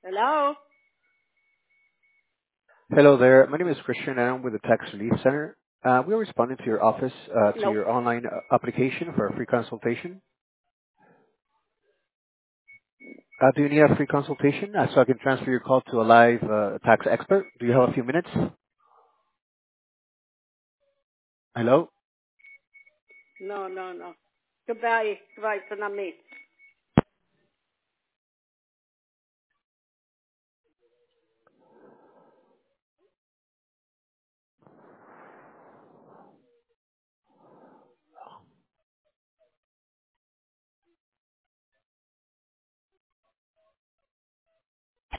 Hello? Hello there. My name is Christian, and I'm with the Tax Relief Center. We are responding to your office, to Nope. your online application for a free consultation. Do you need a free consultation so I can transfer your call to a live tax expert? Do you have a few minutes? Hello? No, no, no. Goodbye. Goodbye for not me.